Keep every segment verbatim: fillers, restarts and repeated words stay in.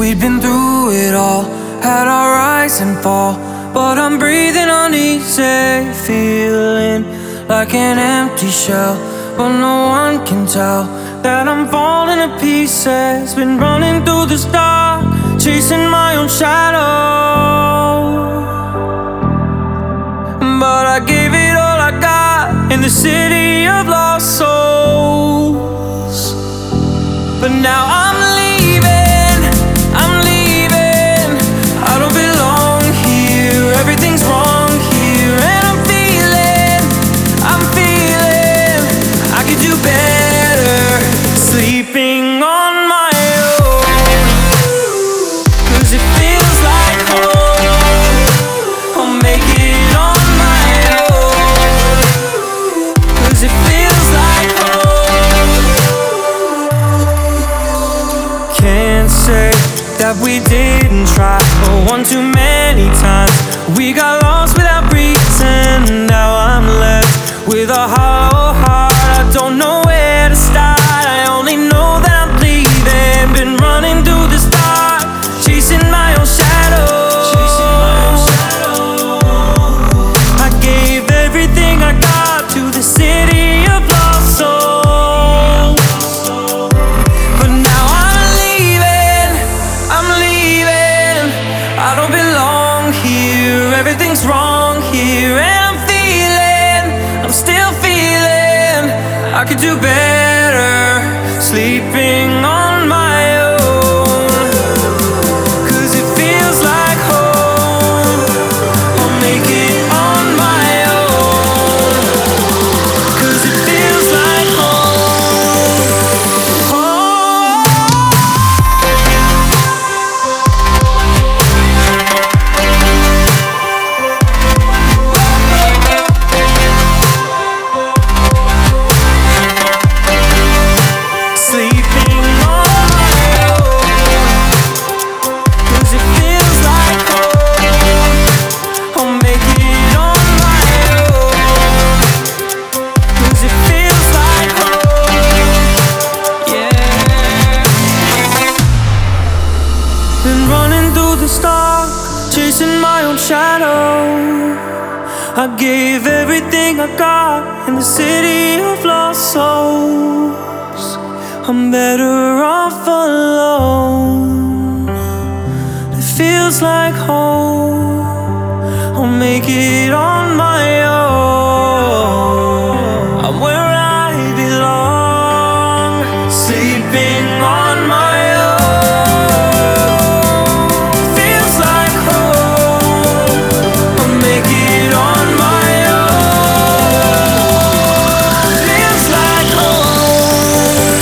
We've been through it all, had our rise and fall, but I'm breathing uneasy, feeling like an empty shell. But no one can tell that I'm falling to pieces. Been running through the dark, chasing my own shadow, but I gave it all I got in the city of lost souls. But now I'm leaving, I'm leaving. I don't belong here, everything's wrong here. And I'm feeling, I'm feeling I could do better, sleeping on my own. Cause it feels like home, I'll make it on my own. Cause it feels like home. Can't say that we didn't try, but one too many times we got lost without reason. Now I'm left with a hollow heart. I don't know where to start, I only know that I'm leaving. Been running through this dark, chasing my own shadow, chasing my own shadow. I gave everything I got to the city of lost souls. But now I'm leaving, I'm leaving. I don't belong here, everything's wrong here. And I'm feeling, I'm still feeling I could do better, sleeping on my own. Cause it feels like home, I'll make it on my own. Cause it feels like home, home. Sleeping on my own. Cause it feels like home, I'll make it on my own. Cause it feels like home, yeah. Been running through the dark, chasing my own shadow. I gave everything I got in the city of lost souls. I'm better off alone. It feels like home, I'll make it on my own. I'm where I belong, sleeping on my own. Feels like home, I'll make it on my own. Feels like home.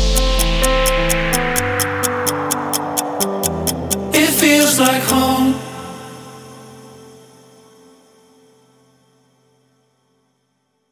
It feels like home.